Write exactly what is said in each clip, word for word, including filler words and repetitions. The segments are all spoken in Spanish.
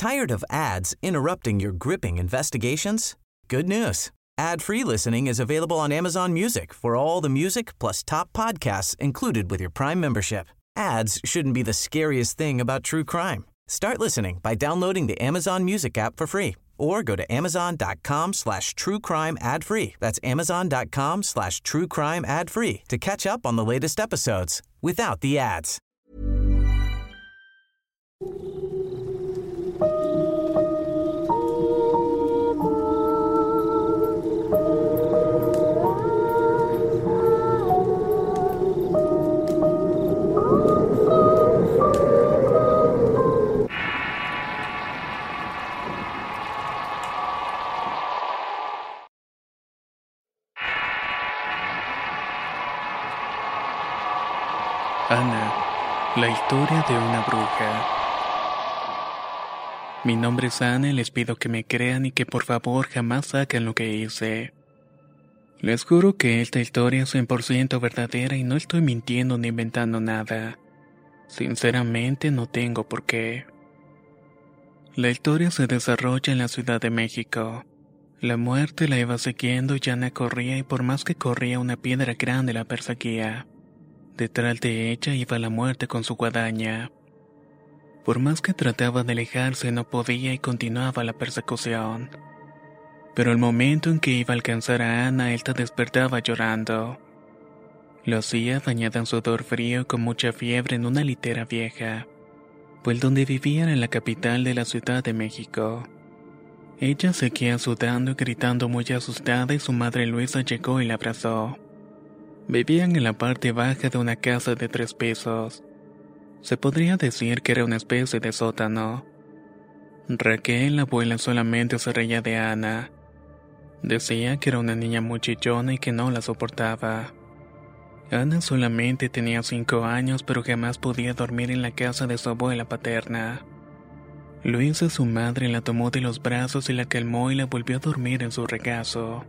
Tired of ads interrupting your gripping investigations? Good news. Ad-free listening is available on Amazon Music for all the music plus top podcasts included with your Prime membership. Ads shouldn't be the scariest thing about true crime. Start listening by downloading the Amazon Music app for free or go to amazon.com slash true crime ad free. That's amazon.com slash true crime ad free to catch up on the latest episodes without the ads. Ana, la historia de una bruja. Mi nombre es Ana y les pido que me crean y que por favor jamás hagan lo que hice. Les juro que esta historia es cien por ciento verdadera y no estoy mintiendo ni inventando nada. Sinceramente no tengo por qué. La historia se desarrolla en la Ciudad de México. La muerte la iba siguiendo y Ana corría y por más que corría una piedra grande la perseguía. Detrás de ella iba la muerte con su guadaña. Por más que trataba de alejarse no podía y continuaba la persecución. Pero el momento en que iba a alcanzar a Ana, esta despertaba llorando. Lo hacía bañada en sudor frío y con mucha fiebre en una litera vieja, pues donde vivían en la capital de la Ciudad de México. Ella seguía sudando y gritando muy asustada y su madre Luisa llegó y la abrazó. Vivían en la parte baja de una casa de tres pisos. Se podría decir que era una especie de sótano. Raquel, la abuela, solamente se reía de Ana. Decía que era una niña muy chillona y que no la soportaba. Ana solamente tenía cinco años, pero jamás podía dormir en la casa de su abuela paterna. Luisa, su madre, la tomó de los brazos y la calmó y la volvió a dormir en su regazo.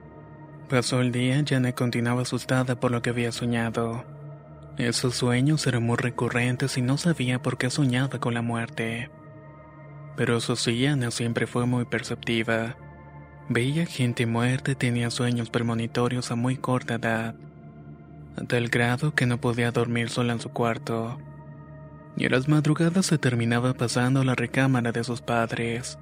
Pasó el día y Ana continuaba asustada por lo que había soñado. Esos sueños eran muy recurrentes y no sabía por qué soñaba con la muerte. Pero eso sí, Ana siempre fue muy perceptiva. Veía gente muerta y tenía sueños premonitorios a muy corta edad, a tal grado que no podía dormir sola en su cuarto. Y a las madrugadas se terminaba pasando a la recámara de sus padres.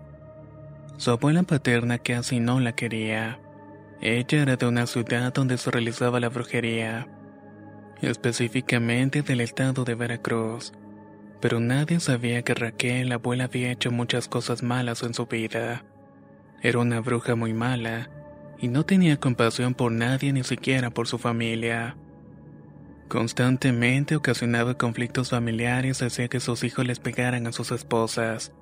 Su abuela paterna casi no la quería. Ella era de una ciudad donde se realizaba la brujería, específicamente del estado de Veracruz, pero nadie sabía que Raquel, la abuela, había hecho muchas cosas malas en su vida. Era una bruja muy mala, y no tenía compasión por nadie, ni siquiera por su familia. Constantemente ocasionaba conflictos familiares y hacía que sus hijos les pegaran a sus esposas.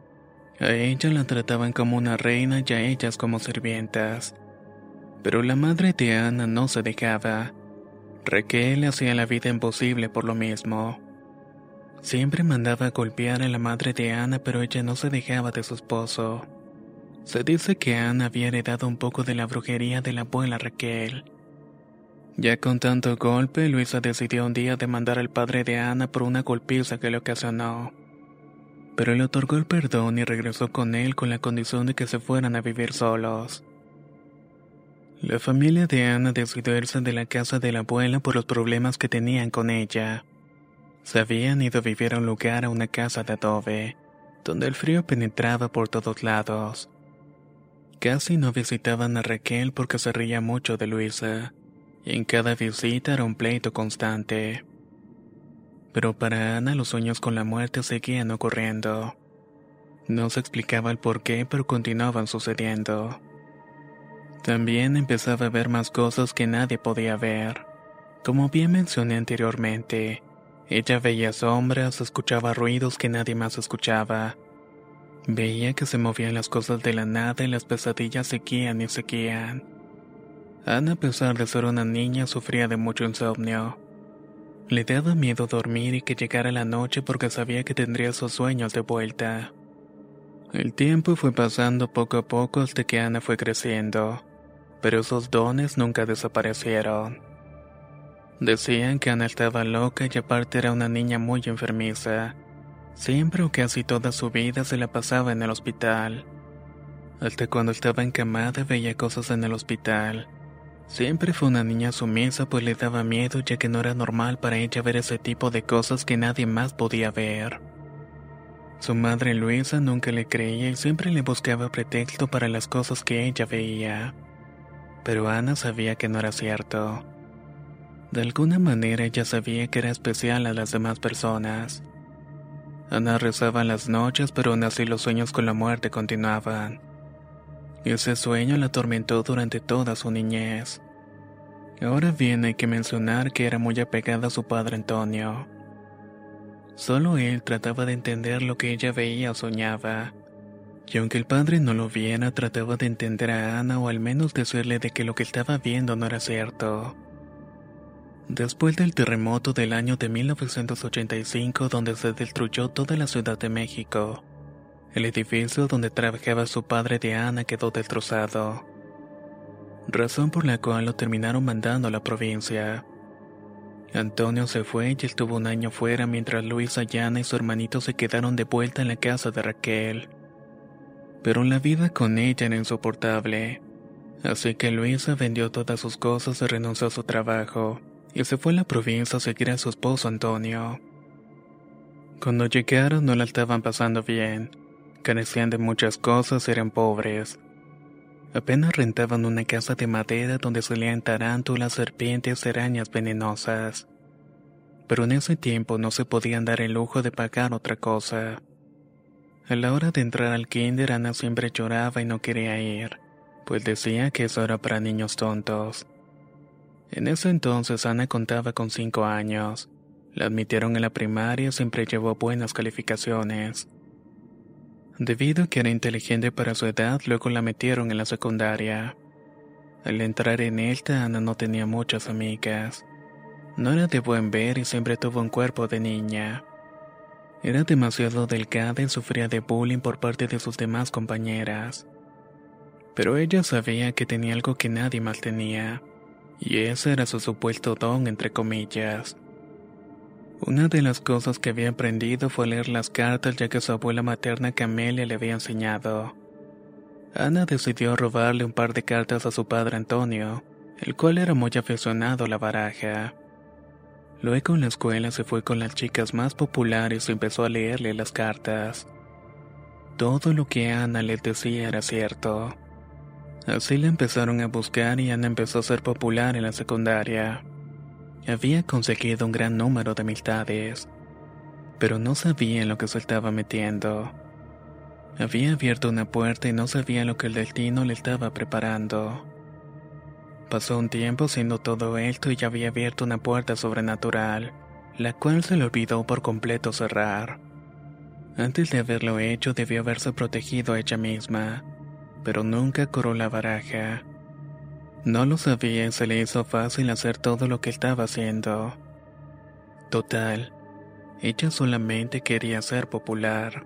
A ella la trataban como una reina y a ellas como sirvientas. Pero la madre de Ana no se dejaba. Raquel hacía la vida imposible por lo mismo. Siempre mandaba a golpear a la madre de Ana, pero ella no se dejaba de su esposo. Se dice que Ana había heredado un poco de la brujería de la abuela Raquel. Ya con tanto golpe, Luisa decidió un día demandar al padre de Ana por una golpiza que le ocasionó. Pero le otorgó el perdón y regresó con él con la condición de que se fueran a vivir solos. La familia de Ana decidió irse de la casa de la abuela por los problemas que tenían con ella. Se habían ido a vivir a un lugar, a una casa de adobe, donde el frío penetraba por todos lados. Casi no visitaban a Raquel porque se reía mucho de Luisa, y en cada visita era un pleito constante. Pero para Ana los sueños con la muerte seguían ocurriendo. No se explicaba el porqué, pero continuaban sucediendo. También empezaba a ver más cosas que nadie podía ver. Como bien mencioné anteriormente, ella veía sombras, escuchaba ruidos que nadie más escuchaba. Veía que se movían las cosas de la nada y las pesadillas seguían y seguían. Ana, a pesar de ser una niña, sufría de mucho insomnio. Le daba miedo dormir y que llegara la noche porque sabía que tendría esos sueños de vuelta. El tiempo fue pasando poco a poco hasta que Ana fue creciendo, pero esos dones nunca desaparecieron. Decían que Ana estaba loca y aparte era una niña muy enfermiza. Siempre o casi toda su vida se la pasaba en el hospital. Hasta cuando estaba encamada veía cosas en el hospital. Siempre fue una niña sumisa, pues le daba miedo, ya que no era normal para ella ver ese tipo de cosas que nadie más podía ver. Su madre Luisa nunca le creía y siempre le buscaba pretexto para las cosas que ella veía. Pero Ana sabía que no era cierto. De alguna manera ella sabía que era especial a las demás personas. Ana rezaba en las noches, pero aún así los sueños con la muerte continuaban. Ese sueño la atormentó durante toda su niñez. Ahora bien, hay que mencionar que era muy apegada a su padre Antonio. Solo él trataba de entender lo que ella veía o soñaba. Y aunque el padre no lo viera, trataba de entender a Ana o al menos decirle de que lo que estaba viendo no era cierto. Después del terremoto del año de mil novecientos ochenta y cinco, donde se destruyó toda la Ciudad de México, el edificio donde trabajaba su padre de Ana quedó destrozado, razón por la cual lo terminaron mandando a la provincia. Antonio se fue y estuvo un año fuera mientras Luisa, Ana y su hermanito se quedaron de vuelta en la casa de Raquel. Pero la vida con ella era insoportable, así que Luisa vendió todas sus cosas y renunció a su trabajo, y se fue a la provincia a seguir a su esposo Antonio. Cuando llegaron no la estaban pasando bien. Carecían de muchas cosas y eran pobres. Apenas rentaban una casa de madera donde solían tarántulas, serpientes y arañas venenosas. Pero en ese tiempo no se podían dar el lujo de pagar otra cosa. A la hora de entrar al kinder, Ana siempre lloraba y no quería ir, pues decía que eso era para niños tontos. En ese entonces Ana contaba con cinco años. La admitieron en la primaria y siempre llevó buenas calificaciones. Debido a que era inteligente para su edad, luego la metieron en la secundaria. Al entrar en esta, Ana no tenía muchas amigas. No era de buen ver y siempre tuvo un cuerpo de niña. Era demasiado delgada y sufría de bullying por parte de sus demás compañeras. Pero ella sabía que tenía algo que nadie más tenía, y ese era su supuesto don, entre comillas. Una de las cosas que había aprendido fue leer las cartas, ya que su abuela materna Camelia le había enseñado. Ana decidió robarle un par de cartas a su padre Antonio, el cual era muy aficionado a la baraja. Luego en la escuela se fue con las chicas más populares y empezó a leerle las cartas. Todo lo que Ana les decía era cierto. Así la empezaron a buscar y Ana empezó a ser popular en la secundaria. Había conseguido un gran número de amistades, pero no sabía en lo que se estaba metiendo. Había abierto una puerta y no sabía lo que el destino le estaba preparando. Pasó un tiempo haciendo todo esto y ya había abierto una puerta sobrenatural, la cual se le olvidó por completo cerrar. Antes de haberlo hecho debió haberse protegido a ella misma, pero nunca curó la baraja. No lo sabía y se le hizo fácil hacer todo lo que estaba haciendo. Total, ella solamente quería ser popular.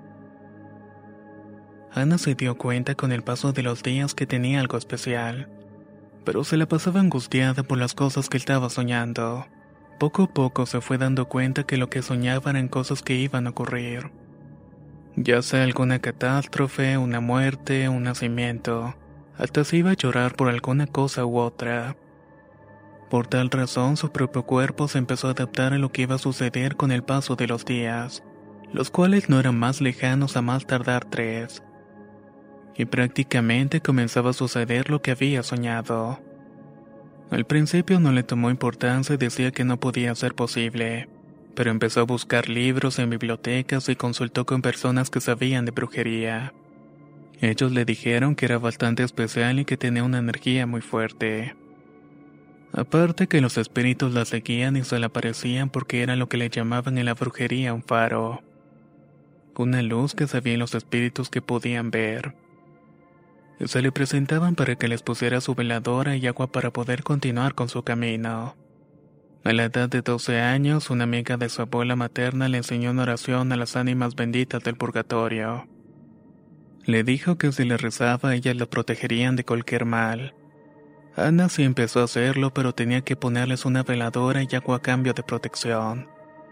Ana se dio cuenta con el paso de los días que tenía algo especial, pero se la pasaba angustiada por las cosas que estaba soñando. Poco a poco se fue dando cuenta que lo que soñaba eran cosas que iban a ocurrir. Ya sea alguna catástrofe, una muerte, un nacimiento. Hasta se iba a llorar por alguna cosa u otra. Por tal razón, su propio cuerpo se empezó a adaptar a lo que iba a suceder con el paso de los días, los cuales no eran más lejanos a más tardar tres. Y prácticamente comenzaba a suceder lo que había soñado. Al principio no le tomó importancia y decía que no podía ser posible, pero empezó a buscar libros en bibliotecas y consultó con personas que sabían de brujería. Ellos le dijeron que era bastante especial y que tenía una energía muy fuerte. Aparte que los espíritus la seguían y se le aparecían porque era lo que le llamaban en la brujería un faro. Una luz que sabían los espíritus que podían ver. Y se le presentaban para que les pusiera su veladora y agua para poder continuar con su camino. A la edad de doce años, una amiga de su abuela materna le enseñó una oración a las ánimas benditas del purgatorio. Le dijo que si le rezaba, ellas la protegerían de cualquier mal. Ana sí empezó a hacerlo, pero tenía que ponerles una veladora y agua a cambio de protección.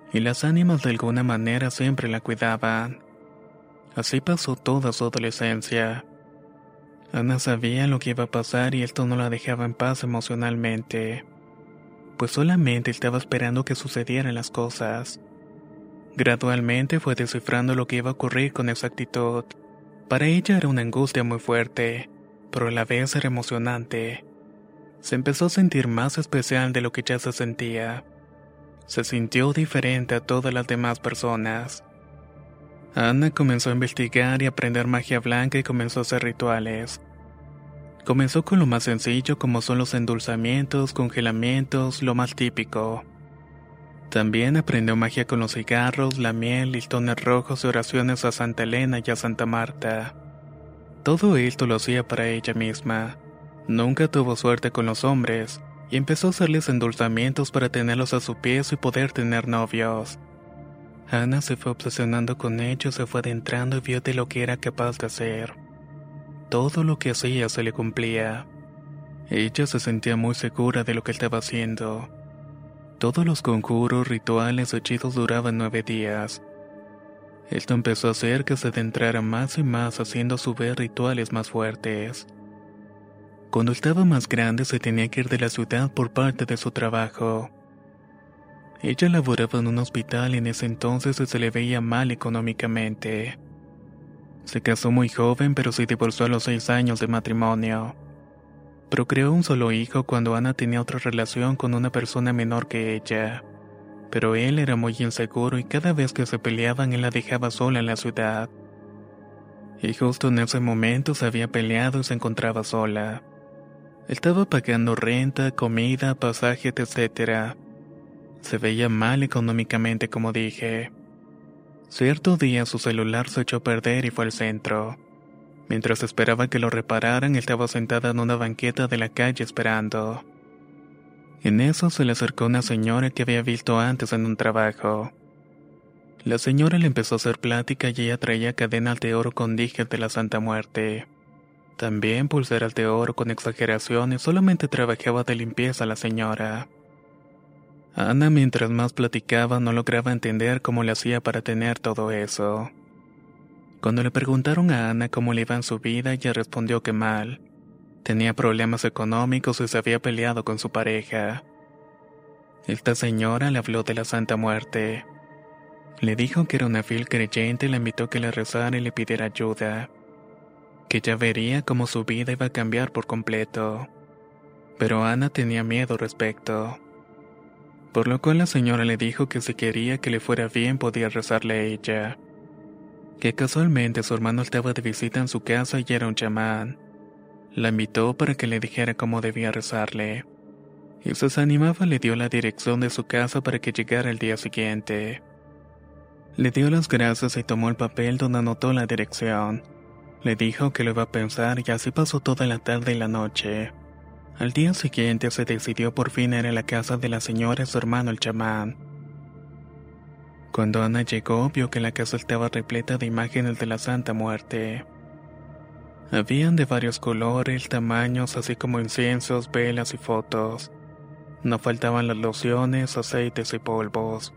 y las ánimas de alguna manera siempre la cuidaban. Así pasó toda su adolescencia. Ana sabía lo que iba a pasar y esto no la dejaba en paz emocionalmente, pues solamente estaba esperando que sucedieran las cosas. Gradualmente fue descifrando lo que iba a ocurrir con exactitud. Para ella era una angustia muy fuerte, pero a la vez era emocionante. Se empezó a sentir más especial de lo que ya se sentía. Se sintió diferente a todas las demás personas. Ana comenzó a investigar y aprender magia blanca y comenzó a hacer rituales. Comenzó con lo más sencillo como son los endulzamientos, congelamientos, lo más típico. También aprendió magia con los cigarros, la miel, listones rojos y oraciones a Santa Elena y a Santa Marta. Todo esto lo hacía para ella misma. Nunca tuvo suerte con los hombres y empezó a hacerles endulzamientos para tenerlos a su pie y poder tener novios. Ana se fue obsesionando con ellos, se fue adentrando y vio de lo que era capaz de hacer. Todo lo que hacía se le cumplía. Ella se sentía muy segura de lo que estaba haciendo. Todos los conjuros, rituales y hechizos duraban nueve días. Esto empezó a hacer que se adentrara más y más haciendo a su vez rituales más fuertes. Cuando estaba más grande se tenía que ir de la ciudad por parte de su trabajo. Ella laboraba en un hospital y en ese entonces se le veía mal económicamente. Se casó muy joven pero se divorció a los seis años de matrimonio. Procreó un solo hijo cuando Ana tenía otra relación con una persona menor que ella. Pero él era muy inseguro y cada vez que se peleaban él la dejaba sola en la ciudad. Y justo en ese momento se había peleado y se encontraba sola. Estaba pagando renta, comida, pasajes, etcétera. Se veía mal económicamente, como dije. Cierto día su celular se echó a perder y fue al centro. Mientras esperaba que lo repararan, estaba sentada en una banqueta de la calle esperando. En eso se le acercó una señora que había visto antes en un trabajo. La señora le empezó a hacer plática y ella traía cadenas de oro con dijes de la Santa Muerte. También pulseras de oro con exageraciones, solamente trabajaba de limpieza la señora. Ana, mientras más platicaba, no lograba entender cómo le hacía para tener todo eso. Cuando le preguntaron a Ana cómo le iba en su vida, ella respondió que mal. Tenía problemas económicos y se había peleado con su pareja. Esta señora le habló de la Santa Muerte. Le dijo que era una fiel creyente y le invitó a que le rezara y le pidiera ayuda. Que ya vería cómo su vida iba a cambiar por completo. Pero Ana tenía miedo al respecto. Por lo cual la señora le dijo que si quería que le fuera bien podía rezarle a ella. Que casualmente su hermano estaba de visita en su casa y era un chamán. La invitó para que le dijera cómo debía rezarle. Y si se animaba le dio la dirección de su casa para que llegara el día siguiente. Le dio las gracias y tomó el papel donde anotó la dirección. Le dijo que lo iba a pensar y así pasó toda la tarde y la noche. Al día siguiente se decidió por fin ir a la casa de la señora y su hermano el chamán. Cuando Ana llegó, vio que la casa estaba repleta de imágenes de la Santa Muerte. Habían de varios colores, tamaños, así como inciensos, velas y fotos. No faltaban las lociones, aceites y polvos.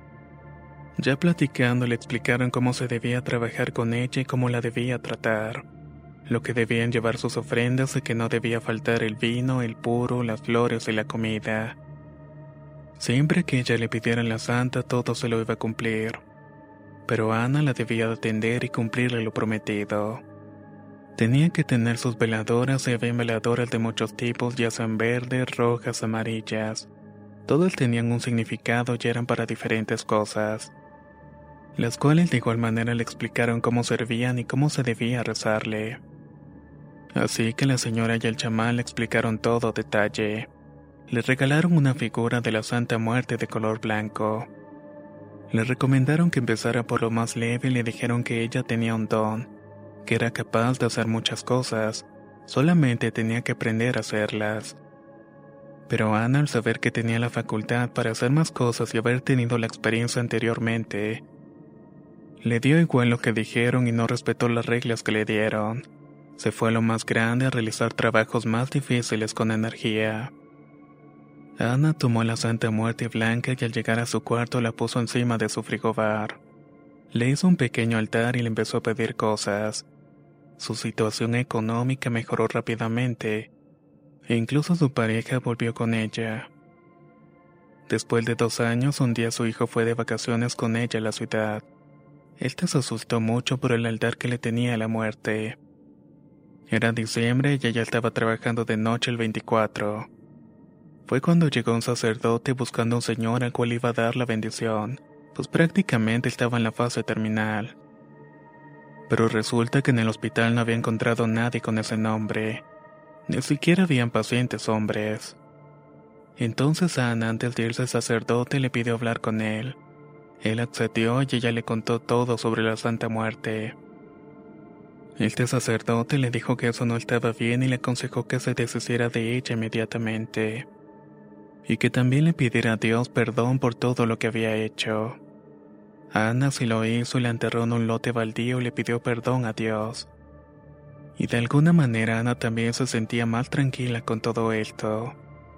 Ya platicando le explicaron cómo se debía trabajar con ella y cómo la debía tratar. Lo que debían llevar sus ofrendas y que no debía faltar el vino, el puro, las flores y la comida. Siempre que ella le pidiera a la santa todo se lo iba a cumplir. Pero Ana la debía de atender y cumplirle lo prometido. Tenía que tener sus veladoras y había veladoras de muchos tipos, ya sean verdes, rojas, amarillas. Todas tenían un significado y eran para diferentes cosas. Las cuales de igual manera le explicaron cómo servían y cómo se debía rezarle. Así que la señora y el chamán le explicaron todo a detalle. Le regalaron una figura de la Santa Muerte de color blanco. Le recomendaron que empezara por lo más leve y le dijeron que ella tenía un don, que era capaz de hacer muchas cosas, solamente tenía que aprender a hacerlas. Pero Ana, al saber que tenía la facultad para hacer más cosas y haber tenido la experiencia anteriormente, le dio igual lo que dijeron y no respetó las reglas que le dieron. Se fue a lo más grande a realizar trabajos más difíciles con energía. Ana tomó la Santa Muerte blanca y al llegar a su cuarto la puso encima de su frigobar. Le hizo un pequeño altar y le empezó a pedir cosas. Su situación económica mejoró rápidamente, e incluso su pareja volvió con ella. Después de dos años, un día su hijo fue de vacaciones con ella a la ciudad. Él se asustó mucho por el altar que le tenía a la muerte. Era diciembre y ella estaba trabajando de noche el veinticuatro. Fue cuando llegó un sacerdote buscando a un señor al cual iba a dar la bendición, pues prácticamente estaba en la fase terminal. Pero resulta que en el hospital no había encontrado a nadie con ese nombre. Ni siquiera habían pacientes hombres. Entonces Ana, antes de irse al sacerdote, le pidió hablar con él. Él accedió y ella le contó todo sobre la Santa Muerte. Este sacerdote le dijo que eso no estaba bien y le aconsejó que se deshiciera de ella inmediatamente. Y que también le pidiera a Dios perdón por todo lo que había hecho. Ana sí lo hizo y la enterró en un lote baldío y le pidió perdón a Dios. Y de alguna manera Ana también se sentía más tranquila con todo esto.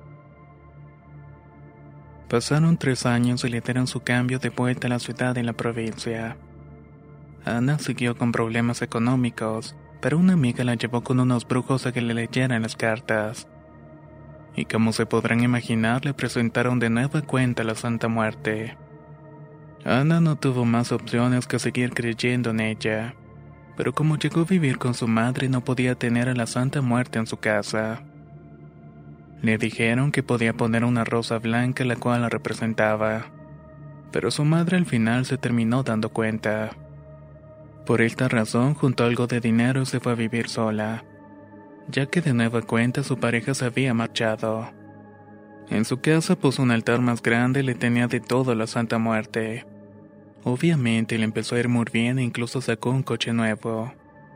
Pasaron tres años y le dieron su cambio de vuelta a la ciudad en la provincia. Ana siguió con problemas económicos, pero una amiga la llevó con unos brujos a que le leyeran las cartas. Y como se podrán imaginar, le presentaron de nueva cuenta la Santa Muerte. Ana no tuvo más opciones que seguir creyendo en ella, pero como llegó a vivir con su madre no podía tener a la Santa Muerte en su casa. Le dijeron que podía poner una rosa blanca la cual la representaba, pero su madre al final se terminó dando cuenta. Por esta razón juntó algo de dinero y se fue a vivir sola, ya que de nueva cuenta su pareja se había marchado. En su casa puso un altar más grande y le tenía de todo a la Santa Muerte. Obviamente le empezó a ir muy bien e incluso sacó un coche nuevo.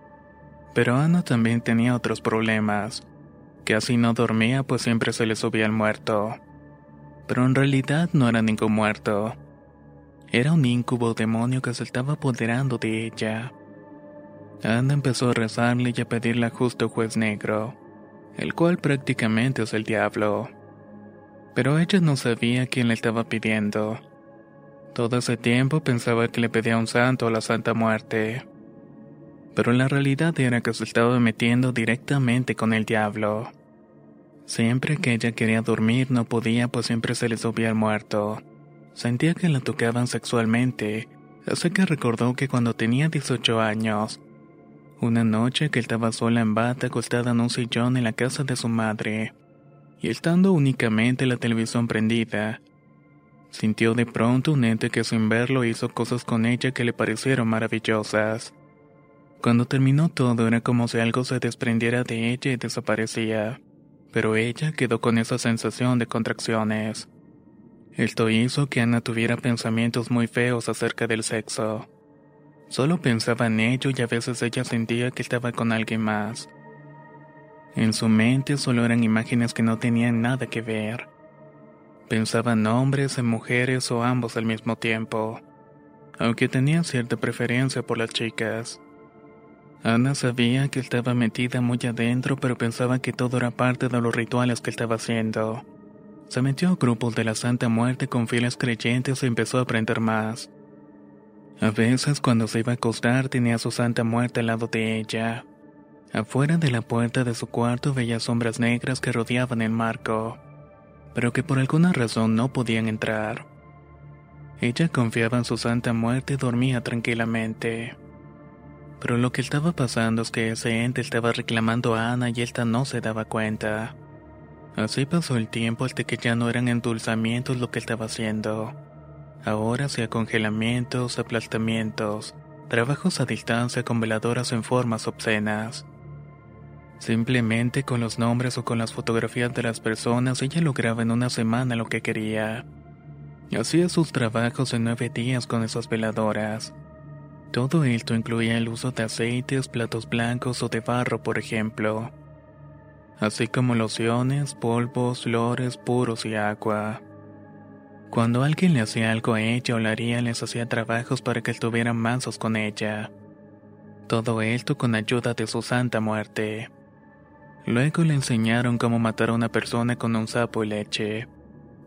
Pero Ana también tenía otros problemas. Casi no dormía pues siempre se le subía el muerto. Pero en realidad no era ningún muerto. Era un incubo demonio que se estaba apoderando de ella. Ana empezó a rezarle y a pedirle a justo juez negro, el cual prácticamente es el diablo. Pero ella no sabía quién le estaba pidiendo. Todo ese tiempo pensaba que le pedía a un santo o a la Santa Muerte. Pero la realidad era que se estaba metiendo directamente con el diablo. Siempre que ella quería dormir no podía pues siempre se le subía el muerto. Sentía que la tocaban sexualmente, así que recordó que cuando tenía dieciocho años, una noche que estaba sola en bata acostada en un sillón en la casa de su madre, y estando únicamente la televisión prendida, sintió de pronto un ente que sin verlo hizo cosas con ella que le parecieron maravillosas. Cuando terminó todo era como si algo se desprendiera de ella y desaparecía, pero ella quedó con esa sensación de contracciones. Esto hizo que Ana tuviera pensamientos muy feos acerca del sexo. Solo pensaba en ello y a veces ella sentía que estaba con alguien más. En su mente solo eran imágenes que no tenían nada que ver. Pensaba en hombres, en mujeres o ambos al mismo tiempo, aunque tenía cierta preferencia por las chicas. Ana sabía que estaba metida muy adentro, pero pensaba que todo era parte de los rituales que estaba haciendo. Se metió a grupos de la Santa Muerte con fieles creyentes y empezó a aprender más. A veces cuando se iba a acostar tenía a su Santa Muerte al lado de ella. Afuera de la puerta de su cuarto veía sombras negras que rodeaban el marco, pero que por alguna razón no podían entrar. Ella confiaba en su Santa Muerte y dormía tranquilamente. Pero lo que estaba pasando es que ese ente estaba reclamando a Ana y esta no se daba cuenta. Así pasó el tiempo hasta que ya no eran endulzamientos lo que estaba haciendo. Ahora hacía congelamientos, aplastamientos, trabajos a distancia con veladoras en formas obscenas. Simplemente con los nombres o con las fotografías de las personas ella lograba en una semana lo que quería. Hacía sus trabajos en nueve días con esas veladoras. Todo esto incluía el uso de aceites, platos blancos o de barro, por ejemplo, así como lociones, polvos, flores puros y agua. Cuando alguien le hacía algo a ella o la haría, les hacía trabajos para que estuvieran mansos con ella. Todo esto con ayuda de su Santa Muerte. Luego le enseñaron cómo matar a una persona con un sapo y leche.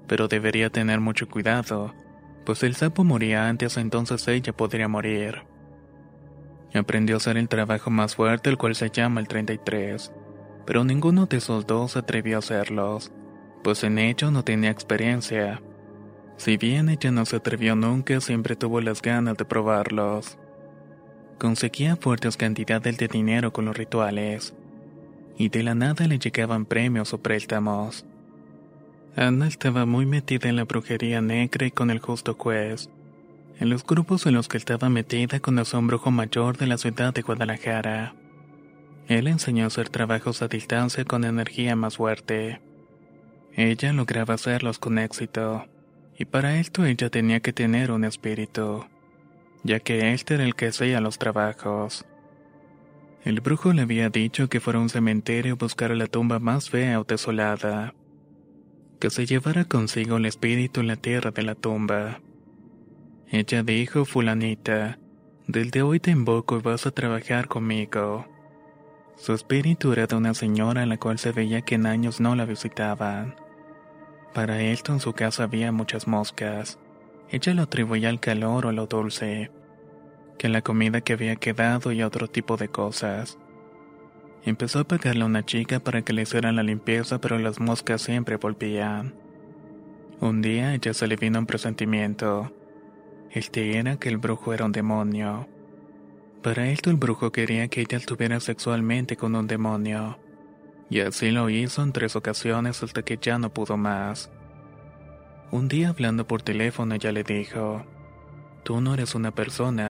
pero debería tener mucho cuidado, pues el sapo moría antes, entonces ella podría morir. Aprendió a hacer el trabajo más fuerte, el cual se llama el treinta y tres, pero ninguno de esos dos se atrevió a hacerlos, pues en ello no tenía experiencia. Si bien ella no se atrevió nunca, siempre tuvo las ganas de probarlos. Conseguía fuertes cantidades de dinero con los rituales, y de la nada le llegaban premios o préstamos. Ana estaba muy metida en la brujería negra y con el justo juez, en los grupos en los que estaba metida conoció a un brujo mayor de la ciudad de Guadalajara. Él le enseñó a hacer trabajos a distancia con energía más fuerte. Ella lograba hacerlos con éxito, y para esto ella tenía que tener un espíritu, ya que este era el que hacía los trabajos. El brujo le había dicho que fuera a un cementerio a buscar la tumba más fea o desolada, que se llevara consigo el espíritu en la tierra de la tumba. Ella dijo: fulanita, desde hoy te invoco y vas a trabajar conmigo. Su espíritu era de una señora a la cual se veía que en años no la visitaban. Para esto en su casa había muchas moscas. Ella lo atribuía al calor o a lo dulce, que a la comida que había quedado y a otro tipo de cosas. Empezó a pagarle a una chica para que le hicieran la limpieza, pero las moscas siempre volvían. Un día ella se le vino un presentimiento. Este era que el brujo era un demonio. Para esto el brujo quería que ella estuviera sexualmente con un demonio, y así lo hizo en tres ocasiones hasta que ya no pudo más. Un día hablando por teléfono ella le dijo: tú no eres una persona.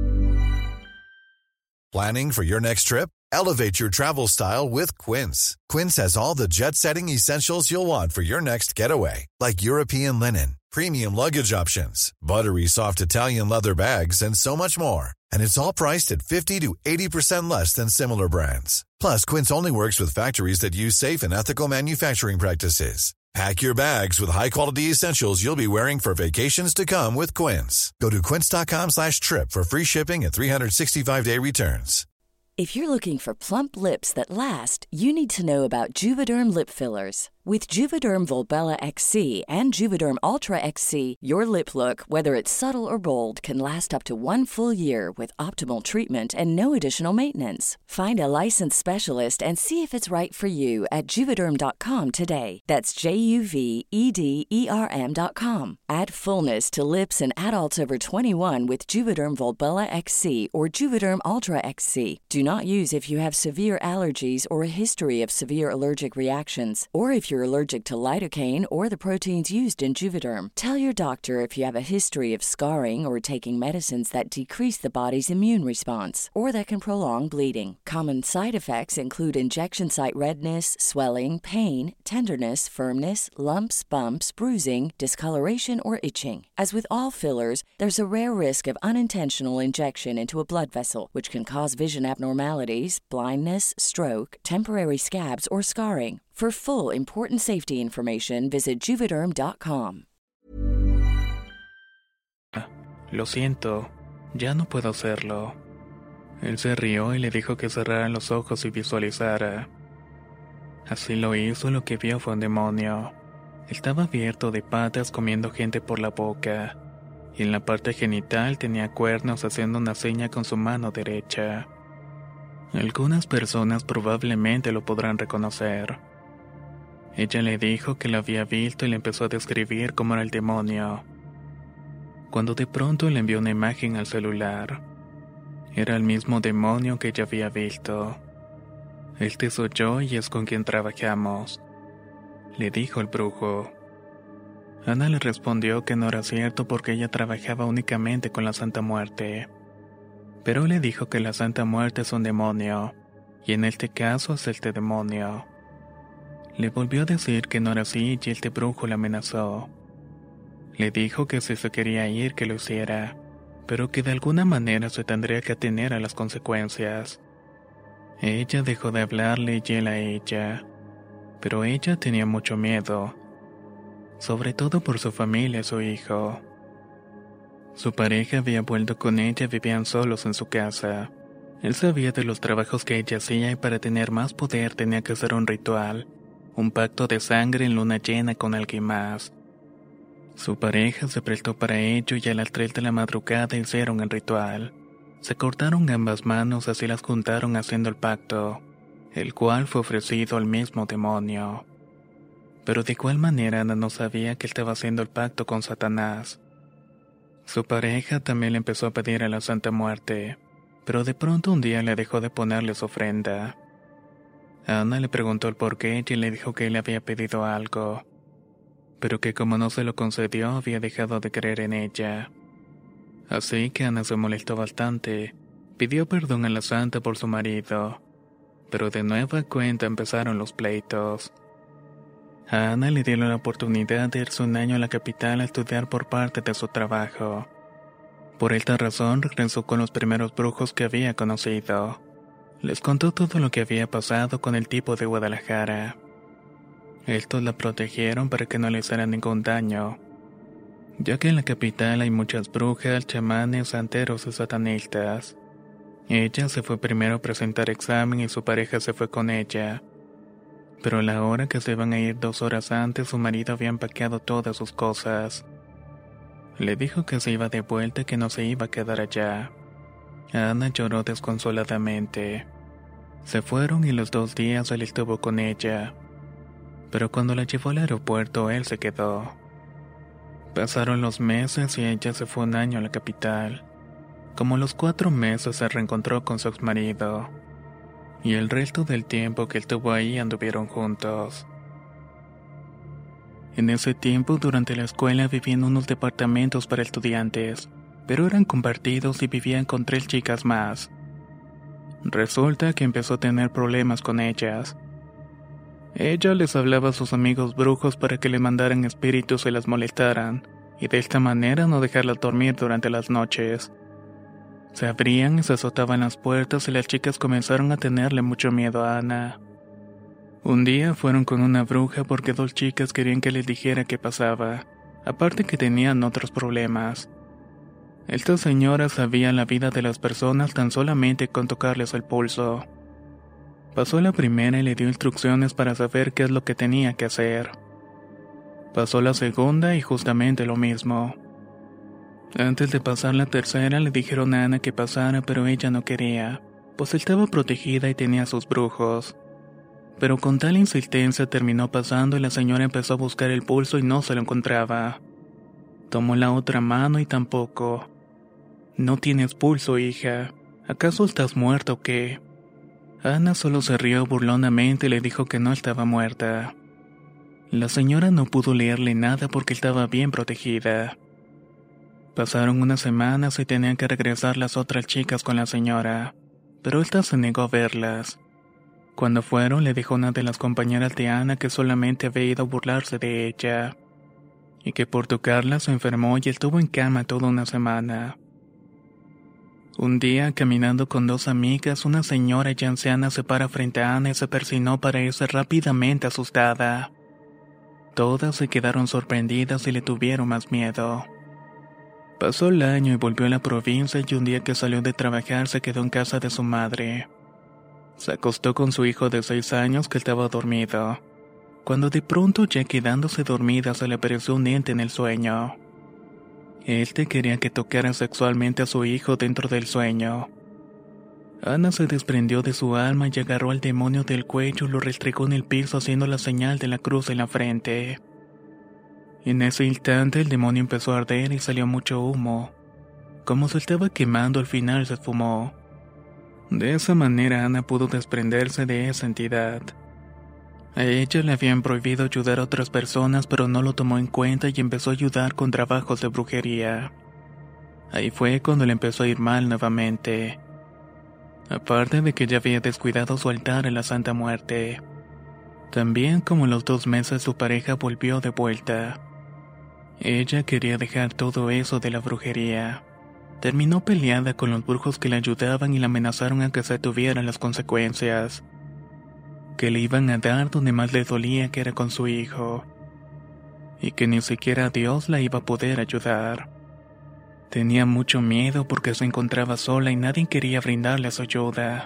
Planning for your next trip? Elevate your travel style with Quince. Quince has all the jet-setting essentials you'll want for your next getaway, like European linen, premium luggage options, buttery soft Italian leather bags, and so much more. And it's all priced at fifty to eighty percent less than similar brands. Plus, Quince only works with factories that use safe and ethical manufacturing practices. Pack your bags with high-quality essentials you'll be wearing for vacations to come with Quince. Go to quince.com slash trip for free shipping and three sixty-five day returns. If you're looking for plump lips that last, you need to know about Juvederm lip fillers. With Juvederm Volbella X C and Juvederm Ultra X C, your lip look, whether it's subtle or bold, can last up to one full year with optimal treatment and no additional maintenance. Find a licensed specialist and see if it's right for you at Juvederm dot com today. That's J U V E D E R M dot com. Add fullness to lips in adults over twenty-one with Juvederm Volbella X C or Juvederm Ultra X C. Do not use if you have severe allergies or a history of severe allergic reactions, or if you're allergic to lidocaine or the proteins used in Juvederm. Tell your doctor if you have a history of scarring or taking medicines that decrease the body's immune response or that can prolong bleeding. Common side effects include injection site redness, swelling, pain, tenderness, firmness, lumps, bumps, bruising, discoloration, or itching. As with all fillers, there's a rare risk of unintentional injection into a blood vessel, which can cause vision abnormalities, blindness, stroke, temporary scabs, or scarring. For full important safety information, visit Juvederm dot com. Lo siento, ya no puedo hacerlo. Él se rió y le dijo que cerrara los ojos y visualizara. Así lo hizo, lo que vio fue un demonio. Estaba abierto de patas comiendo gente por la boca, y en la parte genital tenía cuernos haciendo una seña con su mano derecha. Algunas personas probablemente lo podrán reconocer. Ella le dijo que lo había visto y le empezó a describir cómo era el demonio, cuando de pronto le envió una imagen al celular. Era el mismo demonio que ella había visto. Este soy yo y es con quien trabajamos, le dijo el brujo. Ana le respondió que no era cierto porque ella trabajaba únicamente con la Santa Muerte. Pero le dijo que la Santa Muerte es un demonio, y en este caso es este demonio. Le volvió a decir que no era así y este brujo la amenazó. Le dijo que si se quería ir que lo hiciera, pero que de alguna manera se tendría que atener a las consecuencias. Ella dejó de hablarle y él a ella, pero ella tenía mucho miedo, sobre todo por su familia y su hijo. Su pareja había vuelto con ella y vivían solos en su casa. Él sabía de los trabajos que ella hacía y para tener más poder tenía que hacer un ritual, un pacto de sangre en luna llena con alguien más. Su pareja se prestó para ello y a las tres de la madrugada hicieron el ritual. Se cortaron ambas manos, así las juntaron haciendo el pacto, el cual fue ofrecido al mismo demonio. Pero de igual manera Ana no sabía que estaba haciendo el pacto con Satanás. Su pareja también le empezó a pedir a la Santa Muerte, pero de pronto un día le dejó de ponerle su ofrenda. Ana le preguntó el porqué y le dijo que él le había pedido algo, pero que como no se lo concedió había dejado de creer en ella. Así que Ana se molestó bastante, pidió perdón a la Santa por su marido, pero de nueva cuenta empezaron los pleitos. A Ana le dieron la oportunidad de irse un año a la capital a estudiar por parte de su trabajo. Por esta razón regresó con los primeros brujos que había conocido. Les contó todo lo que había pasado con el tipo de Guadalajara. Estos la protegieron para que no le hicieran ningún daño, ya que en la capital hay muchas brujas, chamanes, santeros y satanistas. Ella se fue primero a presentar examen y su pareja se fue con ella. Pero a la hora que se iban a ir dos horas antes, su marido había empaqueado todas sus cosas. Le dijo que se iba de vuelta y que no se iba a quedar allá. Ana lloró desconsoladamente. Se fueron y los dos días él estuvo con ella. Pero cuando la llevó al aeropuerto, él se quedó. Pasaron los meses y ella se fue un año a la capital. Como los cuatro meses se reencontró con su exmarido. Y el resto del tiempo que estuvo ahí anduvieron juntos. En ese tiempo, durante la escuela vivían en unos departamentos para estudiantes, pero eran compartidos y vivían con tres chicas más. Resulta que empezó a tener problemas con ellas. Ella les hablaba a sus amigos brujos para que le mandaran espíritus y las molestaran, y de esta manera no dejarlas dormir durante las noches. Se abrían y se azotaban las puertas y las chicas comenzaron a tenerle mucho miedo a Ana. Un día fueron con una bruja porque dos chicas querían que les dijera qué pasaba, aparte que tenían otros problemas. Estas señoras sabían la vida de las personas tan solamente con tocarles el pulso. Pasó la primera y le dio instrucciones para saber qué es lo que tenía que hacer. Pasó la segunda y justamente lo mismo. Antes de pasar la tercera le dijeron a Ana que pasara, pero ella no quería, pues estaba protegida y tenía sus brujos. Pero con tal insistencia terminó pasando y la señora empezó a buscar el pulso y no se lo encontraba. Tomó la otra mano y tampoco. «No tienes pulso, hija. ¿Acaso estás muerta o qué?» Ana solo se rió burlonamente y le dijo que no estaba muerta. La señora no pudo leerle nada porque estaba bien protegida. Pasaron unas semanas y tenían que regresar las otras chicas con la señora, pero ésta se negó a verlas. Cuando fueron, le dijo una de las compañeras de Ana que solamente había ido a burlarse de ella, y que por tocarla se enfermó y estuvo en cama toda una semana. Un día, caminando con dos amigas, una señora ya anciana se para frente a Ana y se persinó para irse rápidamente asustada. Todas se quedaron sorprendidas y le tuvieron más miedo. Pasó el año y volvió a la provincia y un día que salió de trabajar se quedó en casa de su madre. Se acostó con su hijo de seis años que estaba dormido, cuando de pronto, ya quedándose dormida, se le apareció un ente en el sueño. Este quería que tocara sexualmente a su hijo dentro del sueño. Ana se desprendió de su alma y agarró al demonio del cuello y lo restregó en el piso haciendo la señal de la cruz en la frente. En ese instante el demonio empezó a arder y salió mucho humo. Como se estaba quemando, al final se esfumó. De esa manera Ana pudo desprenderse de esa entidad. A ella le habían prohibido ayudar a otras personas, pero no lo tomó en cuenta y empezó a ayudar con trabajos de brujería. Ahí fue cuando le empezó a ir mal nuevamente. Aparte de que ya había descuidado su altar en la Santa Muerte. También, como los dos meses, su pareja volvió de vuelta. Ella quería dejar todo eso de la brujería. Terminó peleada con los brujos que la ayudaban y la amenazaron a que se tuvieran las consecuencias. Que le iban a dar donde más le dolía, que era con su hijo. Y que ni siquiera Dios la iba a poder ayudar. Tenía mucho miedo porque se encontraba sola y nadie quería brindarle su ayuda.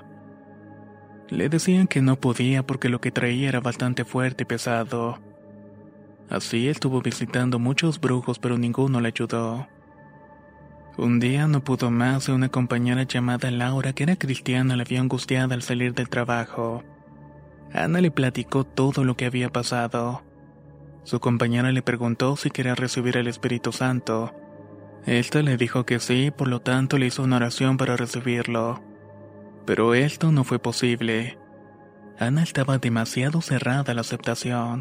Le decían que no podía porque lo que traía era bastante fuerte y pesado. Así estuvo visitando muchos brujos, pero ninguno le ayudó. Un día no pudo más y una compañera llamada Laura, que era cristiana, la vio angustiada al salir del trabajo. Ana le platicó todo lo que había pasado. Su compañera le preguntó si quería recibir el Espíritu Santo. Esta le dijo que sí, por lo tanto le hizo una oración para recibirlo. Pero esto no fue posible. Ana estaba demasiado cerrada a la aceptación.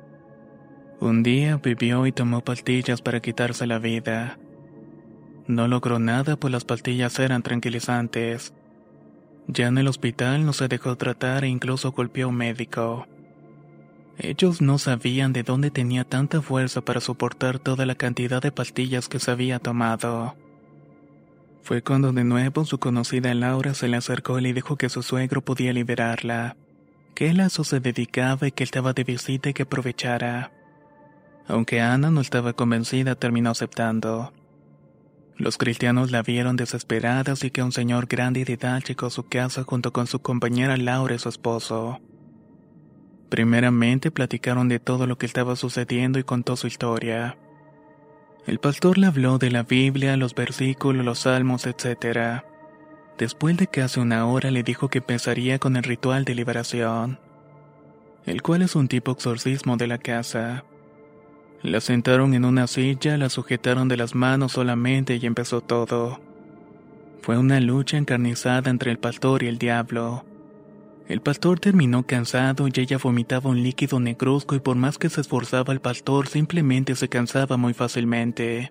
Un día bebió y tomó pastillas para quitarse la vida. No logró nada, pues las pastillas eran tranquilizantes. Ya en el hospital no se dejó tratar e incluso golpeó a un médico. Ellos no sabían de dónde tenía tanta fuerza para soportar toda la cantidad de pastillas que se había tomado. Fue cuando de nuevo su conocida Laura se le acercó y le dijo que su suegro podía liberarla, que él a eso se dedicaba y que él estaba de visita y que aprovechara. Aunque Ana no estaba convencida, terminó aceptando. Los cristianos la vieron desesperada, así que un señor grande de edad llegó a su casa junto con su compañera Laura y su esposo. Primeramente platicaron de todo lo que estaba sucediendo y contó su historia. El pastor le habló de la Biblia, los versículos, los salmos, etcétera. Después de casi una hora le dijo que empezaría con el ritual de liberación, el cual es un tipo exorcismo de la casa. La sentaron en una silla, la sujetaron de las manos solamente y empezó todo. Fue una lucha encarnizada entre el pastor y el diablo. El pastor terminó cansado y ella vomitaba un líquido negruzco y por más que se esforzaba el pastor simplemente se cansaba muy fácilmente.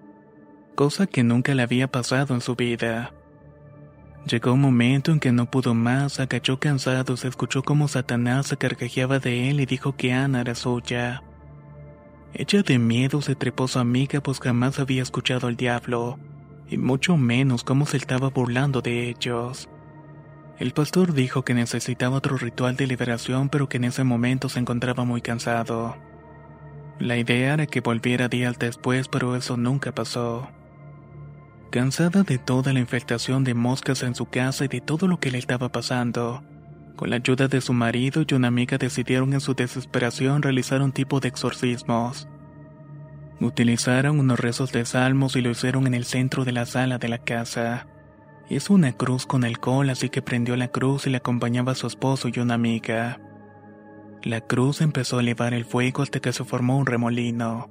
Cosa que nunca le había pasado en su vida. Llegó un momento en que no pudo más, agachó cansado, se escuchó como Satanás se carcajeaba de él y dijo que Ana era suya. Ella de miedo se trepó a su amiga, pues jamás había escuchado al diablo, y mucho menos cómo se estaba burlando de ellos. El pastor dijo que necesitaba otro ritual de liberación, pero que en ese momento se encontraba muy cansado. La idea era que volviera días después, pero eso nunca pasó. Cansada de toda la infestación de moscas en su casa y de todo lo que le estaba pasando, con la ayuda de su marido y una amiga decidieron en su desesperación realizar un tipo de exorcismos. Utilizaron unos rezos de salmos y lo hicieron en el centro de la sala de la casa. Hizo una cruz con alcohol, así que prendió la cruz y le acompañaba a su esposo y una amiga. La cruz empezó a elevar el fuego hasta que se formó un remolino.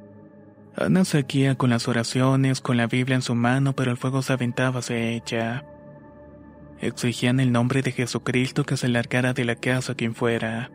Ana seguía con las oraciones, con la Biblia en su mano, pero el fuego se aventaba hacia ella. Exigían el nombre de Jesucristo que se largara de la casa quien fuera.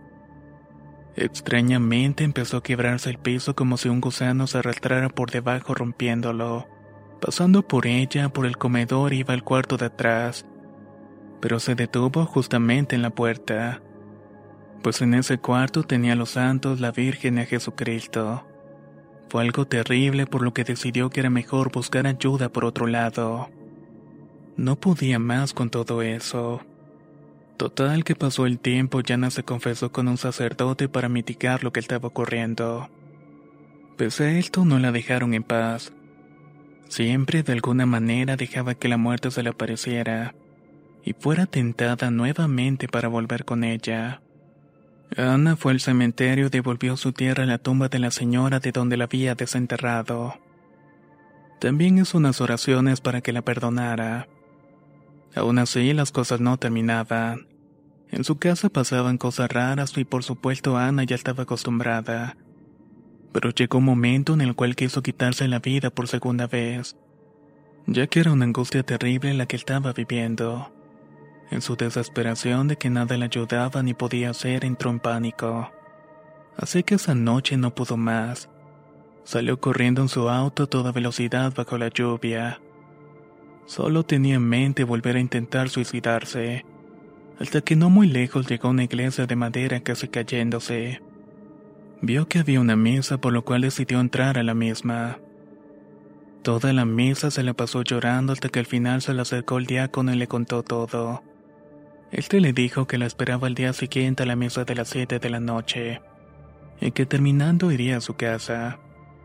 Extrañamente empezó a quebrarse el piso como si un gusano se arrastrara por debajo rompiéndolo. Pasando por ella, por el comedor, iba al cuarto de atrás, pero se detuvo justamente en la puerta, pues en ese cuarto tenía a los santos, la Virgen y a Jesucristo. Fue algo terrible, por lo que decidió que era mejor buscar ayuda por otro lado. No podía más con todo eso. Total que pasó el tiempo y Ana se confesó con un sacerdote para mitigar lo que estaba ocurriendo. Pese a esto, no la dejaron en paz. Siempre de alguna manera dejaba que la muerte se le apareciera y fuera tentada nuevamente para volver con ella. Ana fue al cementerio y devolvió su tierra a la tumba de la señora de donde la había desenterrado. También hizo unas oraciones para que la perdonara. Aún así, las cosas no terminaban. En su casa pasaban cosas raras y por supuesto Ana ya estaba acostumbrada. Pero llegó un momento en el cual quiso quitarse la vida por segunda vez, ya que era una angustia terrible la que estaba viviendo. En su desesperación de que nada le ayudaba ni podía hacer, entró en pánico. Así que esa noche no pudo más. Salió corriendo en su auto a toda velocidad bajo la lluvia. Solo tenía en mente volver a intentar suicidarse, hasta que no muy lejos llegó a una iglesia de madera casi cayéndose. Vio que había una misa, por lo cual decidió entrar a la misma. Toda la misa se la pasó llorando hasta que al final se le acercó el diácono y le contó todo. Este le dijo que la esperaba al día siguiente a la misa de las siete de la noche, y que terminando iría a su casa.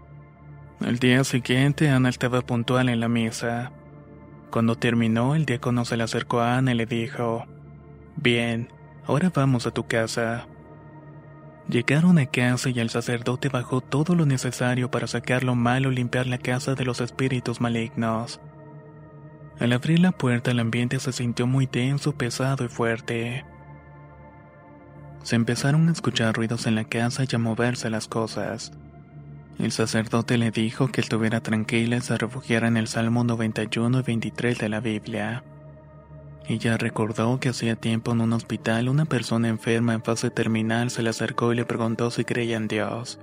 Al día siguiente Ana estaba puntual en la misa. Cuando terminó, el diácono se le acercó a Ana y le dijo: «Bien, ahora vamos a tu casa». Llegaron a casa y el sacerdote bajó todo lo necesario para sacar lo malo y limpiar la casa de los espíritus malignos. Al abrir la puerta el ambiente se sintió muy tenso, pesado y fuerte. Se empezaron a escuchar ruidos en la casa y a moverse las cosas. El sacerdote le dijo que estuviera tranquila y se refugiara en el Salmo noventa y uno y veintitrés de la Biblia. Ella recordó que hacía tiempo en un hospital una persona enferma en fase terminal se le acercó y le preguntó si creía en Dios.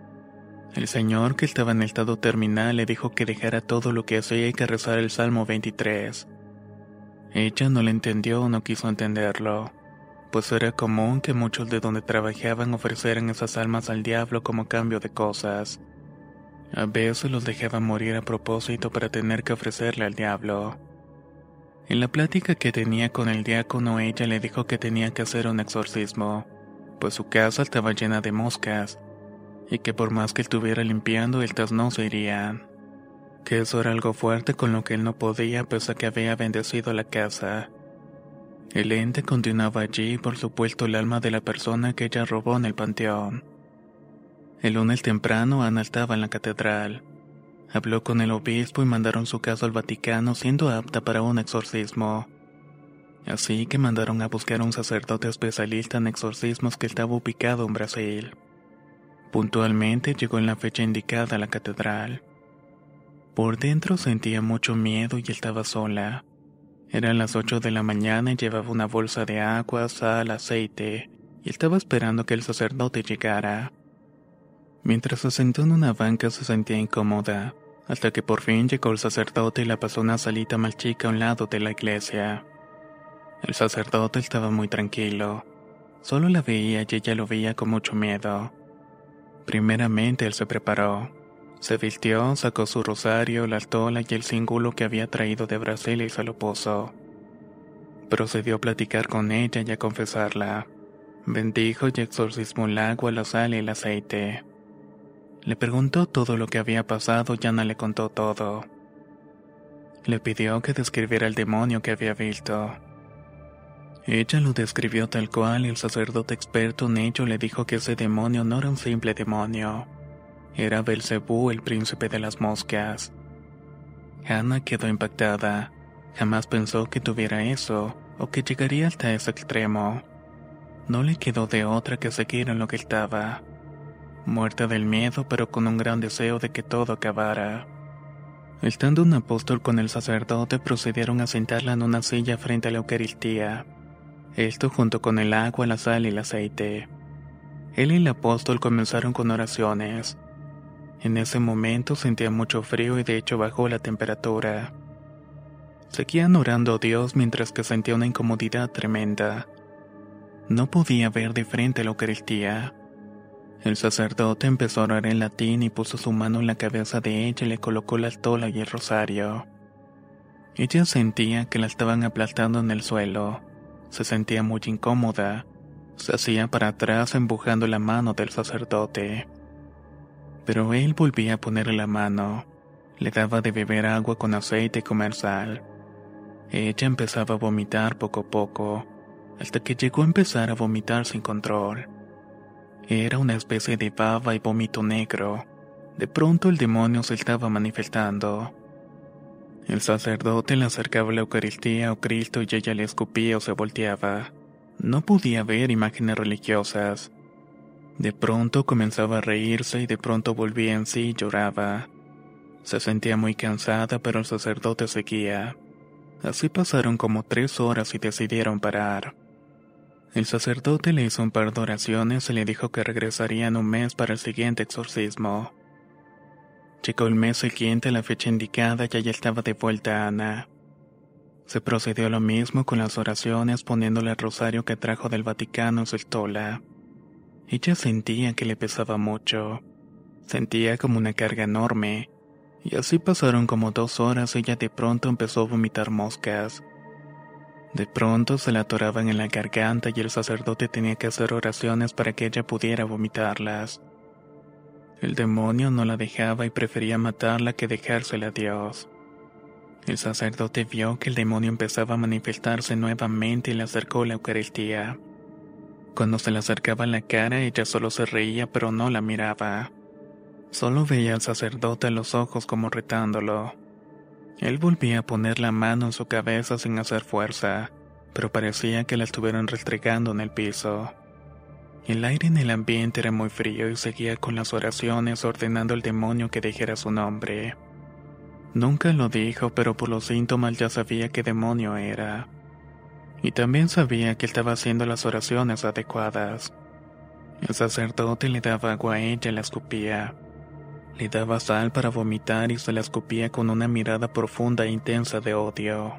El señor, que estaba en el estado terminal, le dijo que dejara todo lo que hacía y que rezara el Salmo veintitrés. Ella no le entendió o no quiso entenderlo, pues era común que muchos de donde trabajaban ofrecieran esas almas al diablo como cambio de cosas. A veces los dejaban morir a propósito para tener que ofrecerle al diablo. En la plática que tenía con el diácono, ella le dijo que tenía que hacer un exorcismo, pues su casa estaba llena de moscas, y que por más que estuviera limpiando, estas no se irían. Que eso era algo fuerte con lo que él no podía, pese a que había bendecido la casa. El ente continuaba allí, por supuesto el alma de la persona que ella robó en el panteón. El lunes temprano, Ana estaba en la catedral. Habló con el obispo y mandaron su caso al Vaticano, siendo apta para un exorcismo. Así que mandaron a buscar a un sacerdote especialista en exorcismos que estaba ubicado en Brasil. Puntualmente llegó en la fecha indicada a la catedral. Por dentro sentía mucho miedo y estaba sola. Eran las ocho de la mañana y llevaba una bolsa de agua, sal, aceite, y estaba esperando que el sacerdote llegara. Mientras se sentó en una banca se sentía incómoda, hasta que por fin llegó el sacerdote y la pasó a una salita más chica a un lado de la iglesia. El sacerdote estaba muy tranquilo. Solo la veía y ella lo veía con mucho miedo. Primeramente él se preparó. Se vistió, sacó su rosario, la altola y el cíngulo que había traído de Brasil y se lo puso. Procedió a platicar con ella y a confesarla. Bendijo y exorcismó el agua, la sal y el aceite. Le preguntó todo lo que había pasado y Ana le contó todo. Le pidió que describiera el demonio que había visto. Ella lo describió tal cual y el sacerdote experto en ello le dijo que ese demonio no era un simple demonio. Era Belcebú, el príncipe de las moscas. Ana quedó impactada. Jamás pensó que tuviera eso, o que llegaría hasta ese extremo. No le quedó de otra que seguir en lo que estaba. Muerta del miedo, pero con un gran deseo de que todo acabara. Estando un apóstol con el sacerdote, procedieron a sentarla en una silla frente a la Eucaristía. Esto junto con el agua, la sal y el aceite. Él y el apóstol comenzaron con oraciones. En ese momento sentía mucho frío y de hecho bajó la temperatura. Seguían orando a Dios mientras que sentía una incomodidad tremenda. No podía ver de frente a la Eucaristía. El sacerdote empezó a orar en latín y puso su mano en la cabeza de ella y le colocó la altola y el rosario. Ella sentía que la estaban aplastando en el suelo. Se sentía muy incómoda. Se hacía para atrás empujando la mano del sacerdote. Pero él volvía a ponerle la mano. Le daba de beber agua con aceite y comer sal. Ella empezaba a vomitar poco a poco, hasta que llegó a empezar a vomitar sin control. Era una especie de baba y vómito negro. De pronto el demonio se estaba manifestando. El sacerdote le acercaba la Eucaristía o Cristo y ella le escupía o se volteaba. No podía ver imágenes religiosas. De pronto comenzaba a reírse y de pronto volvía en sí y lloraba. Se sentía muy cansada, pero el sacerdote seguía. Así pasaron como tres horas y decidieron parar. El sacerdote le hizo un par de oraciones y le dijo que regresaría en un mes para el siguiente exorcismo. Llegó el mes siguiente a la fecha indicada y allá estaba de vuelta Ana. Se procedió lo mismo con las oraciones, poniéndole el rosario que trajo del Vaticano en su estola. Ella sentía que le pesaba mucho. Sentía como una carga enorme. Y así pasaron como dos horas y ella de pronto empezó a vomitar moscas. De pronto se la atoraban en la garganta y el sacerdote tenía que hacer oraciones para que ella pudiera vomitarlas. El demonio no la dejaba y prefería matarla que dejársela a Dios. El sacerdote vio que el demonio empezaba a manifestarse nuevamente y le acercó la Eucaristía. Cuando se le acercaba la cara, ella solo se reía pero no la miraba. Solo veía al sacerdote a los ojos como retándolo. Él volvía a poner la mano en su cabeza sin hacer fuerza, pero parecía que la estuvieran restregando en el piso. El aire en el ambiente era muy frío y seguía con las oraciones ordenando al demonio que dijera su nombre. Nunca lo dijo, pero por los síntomas ya sabía qué demonio era. Y también sabía que estaba haciendo las oraciones adecuadas. El sacerdote le daba agua a ella y la escupía. Le daba sal para vomitar y se la escupía con una mirada profunda e intensa de odio.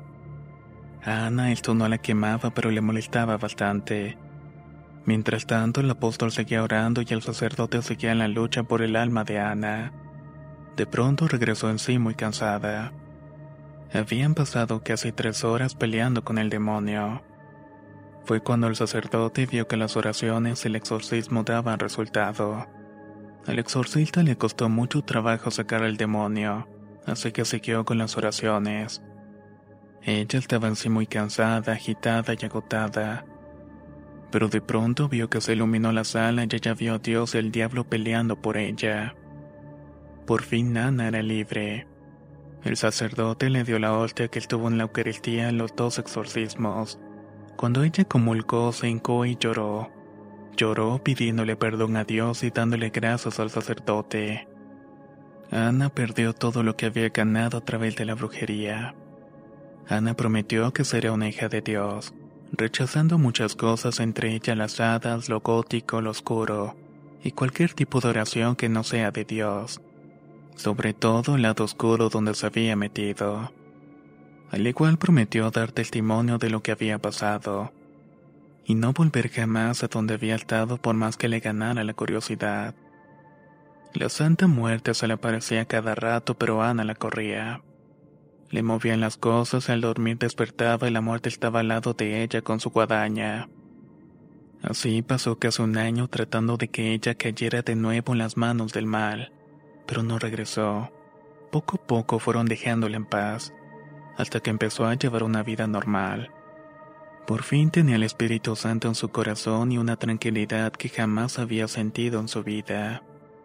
A Ana esto no la quemaba, pero le molestaba bastante. Mientras tanto, el apóstol seguía orando y el sacerdote seguía en la lucha por el alma de Ana. De pronto regresó en sí muy cansada. Habían pasado casi tres horas peleando con el demonio. Fue cuando el sacerdote vio que las oraciones y el exorcismo daban resultado. Al exorcista le costó mucho trabajo sacar al demonio, así que siguió con las oraciones. Ella estaba en sí muy cansada, agitada y agotada. Pero de pronto vio que se iluminó la sala y ella vio a Dios y el diablo peleando por ella. Por fin Ana era libre. El sacerdote le dio la hostia que estuvo en la Eucaristía en los dos exorcismos. Cuando ella comulgó, se hincó y lloró. Lloró pidiéndole perdón a Dios y dándole gracias al sacerdote. Ana perdió todo lo que había ganado a través de la brujería. Ana prometió que sería una hija de Dios, rechazando muchas cosas, entre ellas las hadas, lo gótico, lo oscuro, y cualquier tipo de oración que no sea de Dios. Sobre todo el lado oscuro donde se había metido. Al igual prometió dar testimonio de lo que había pasado, y no volver jamás a donde había estado por más que le ganara la curiosidad. La Santa Muerte se le aparecía cada rato, pero Ana la corría. Le movían las cosas, al dormir despertaba y la muerte estaba al lado de ella con su guadaña. Así pasó casi un año tratando de que ella cayera de nuevo en las manos del mal, pero no regresó. Poco a poco fueron dejándola en paz, hasta que empezó a llevar una vida normal. Por fin tenía el Espíritu Santo en su corazón y una tranquilidad que jamás había sentido en su vida.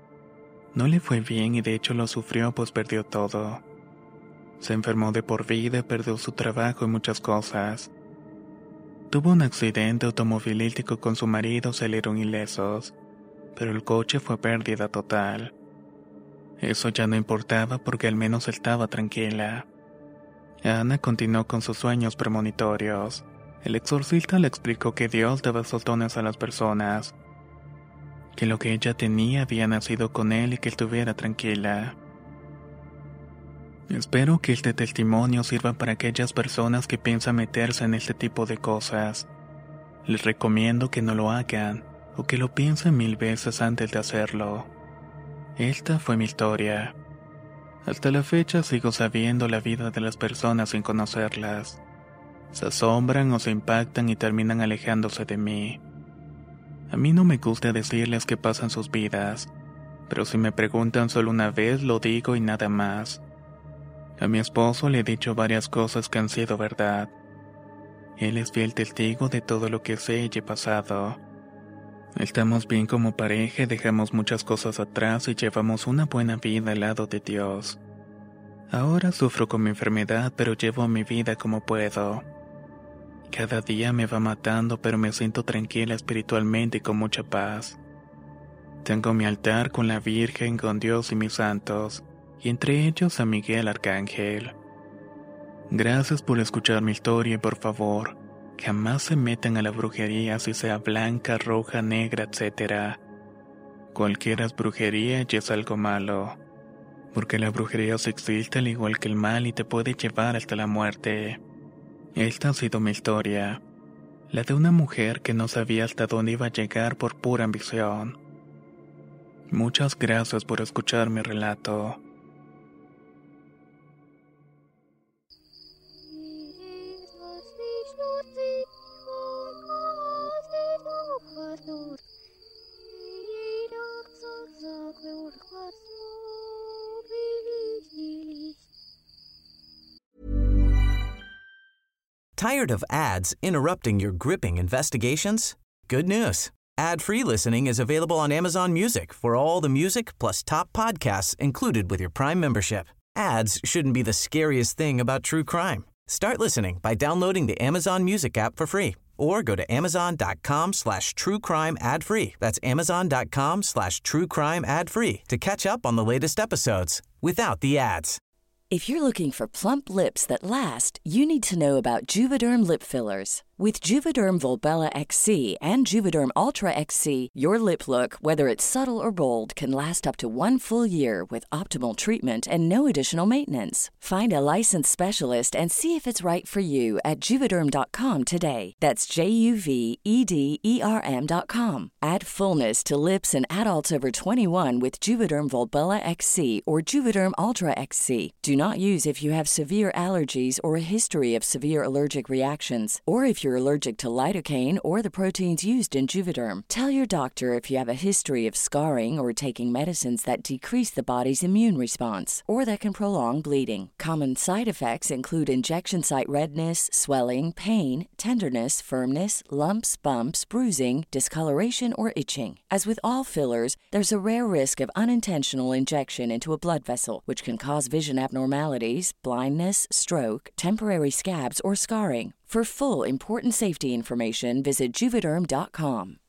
No le fue bien y de hecho lo sufrió, pues perdió todo. Se enfermó de por vida, perdió su trabajo y muchas cosas. Tuvo un accidente automovilístico con su marido, salieron ilesos, pero el coche fue pérdida total. Eso ya no importaba porque al menos estaba tranquila. Ana continuó con sus sueños premonitorios. El exorcista le explicó que Dios daba esos dones a las personas, que lo que ella tenía había nacido con él y que estuviera tranquila. Espero que este testimonio sirva para aquellas personas que piensan meterse en este tipo de cosas. Les recomiendo que no lo hagan, o que lo piensen mil veces antes de hacerlo. Esta fue mi historia. Hasta la fecha sigo sabiendo la vida de las personas sin conocerlas. Se asombran o se impactan y terminan alejándose de mí. A mí no me gusta decirles qué pasan sus vidas, pero si me preguntan solo una vez lo digo y nada más. A mi esposo le he dicho varias cosas que han sido verdad. Él es fiel testigo de todo lo que sé y he pasado. Estamos bien como pareja, dejamos muchas cosas atrás y llevamos una buena vida al lado de Dios. Ahora sufro con mi enfermedad, pero llevo mi vida como puedo. Cada día me va matando, pero me siento tranquila espiritualmente y con mucha paz. Tengo mi altar con la Virgen, con Dios y mis santos, y entre ellos a Miguel Arcángel. Gracias por escuchar mi historia y por favor, jamás se metan a la brujería, si sea blanca, roja, negra, etcétera. Cualquiera es brujería y es algo malo, porque la brujería se existe al igual que el mal y te puede llevar hasta la muerte. Esta ha sido mi historia, la de una mujer que no sabía hasta dónde iba a llegar por pura ambición. Muchas gracias por escuchar mi relato. Tired of ads interrupting your gripping investigations? Good news. Ad-free listening is available on Amazon Music for all the music plus top podcasts included with your Prime membership. Ads shouldn't be the scariest thing about true crime. Start listening by downloading the Amazon Music app for free or go to amazon.com slash true crime ad free. That's amazon.com slash true crime ad free to catch up on the latest episodes without the ads. If you're looking for plump lips that last, you need to know about Juvederm lip fillers. With Juvederm Volbella X C and Juvederm Ultra X C, your lip look, whether it's subtle or bold, can last up to one full year with optimal treatment and no additional maintenance. Find a licensed specialist and see if it's right for you at Juvederm dot com today. That's J U V E D E R M dot com. Add fullness to lips in adults over twenty-one with Juvederm Volbella X C or Juvederm Ultra X C. Do not use if you have severe allergies or a history of severe allergic reactions, or if you're allergic to lidocaine or the proteins used in Juvederm. Tell your doctor if you have a history of scarring or taking medicines that decrease the body's immune response or that can prolong bleeding. Common side effects include injection site redness, swelling, pain, tenderness, firmness, lumps, bumps, bruising, discoloration, or itching. As with all fillers, there's a rare risk of unintentional injection into a blood vessel, which can cause vision abnormalities, blindness, stroke, temporary scabs, or scarring. For full, important safety information, visit Juvederm dot com.